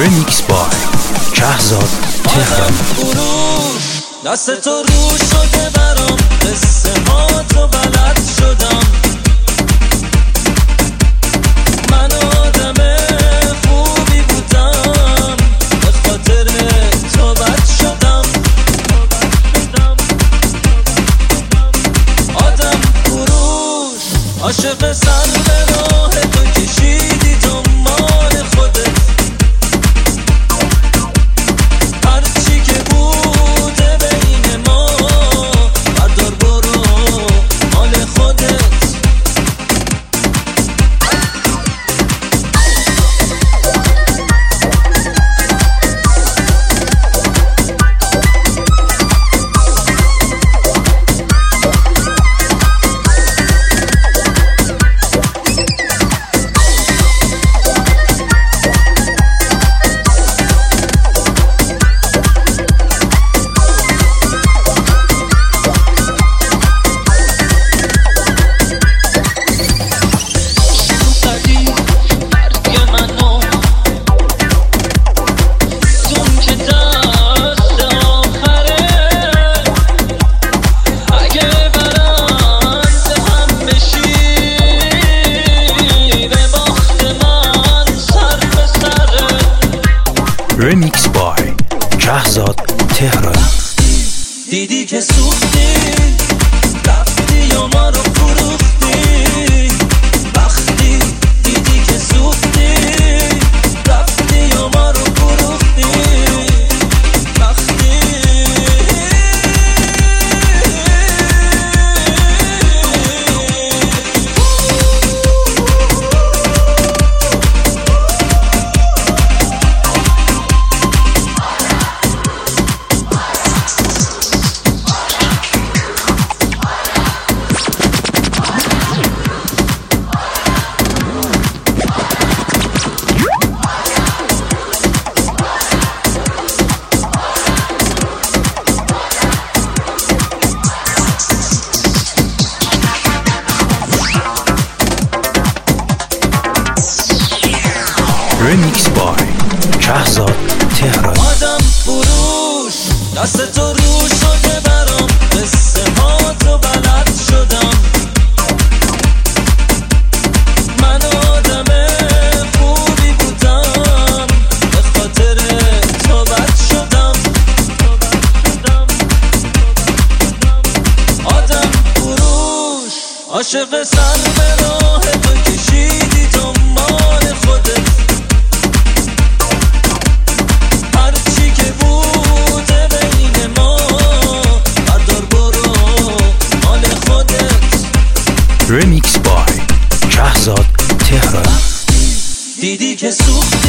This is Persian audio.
رمیکس بای شهزاد تهرانی. دست تو رو شده برام، قصه ها تو بلد شدم. من آدم خوبی بودم، به خاطر تو بد شدم. آدم فروش عاشق سر به راه تو کشیدی دنبال خودت. هرچی که بوده بین ما بردار برو مال خودت. رمیکس بای شهزاد تهرانی. دیدی که سوختی، رفتی یا ما رو فروختی. وقتی دیدی که سوختی، رفتی یا ما رو فروختی. وقتی رمیکس بای شهزاد تهرانی. آدم فروش دست تو رو شده برام، قصه ها تو بلد شدم. من آدم خوبی بودم، به خاطر تو بد شدم. آدم فروش عاشق سر به راه تو کشیدی دنبال خودت. رمیکس بای شهزاد تهرانی. دیدی که سوخت